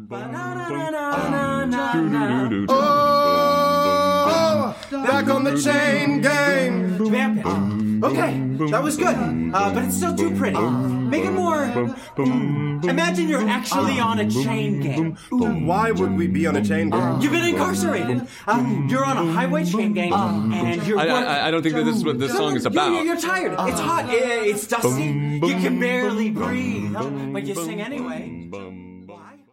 Oh, back on the chain gang. Okay, that was good, but it's still too pretty. Make it more... Imagine you're actually on a chain gang. Why would we be on a chain gang? You've been incarcerated. You're on a highway chain gang, and you're... I don't think that this is what this song is about. You're tired. It's hot. It's dusty. You can barely breathe. But you sing anyway.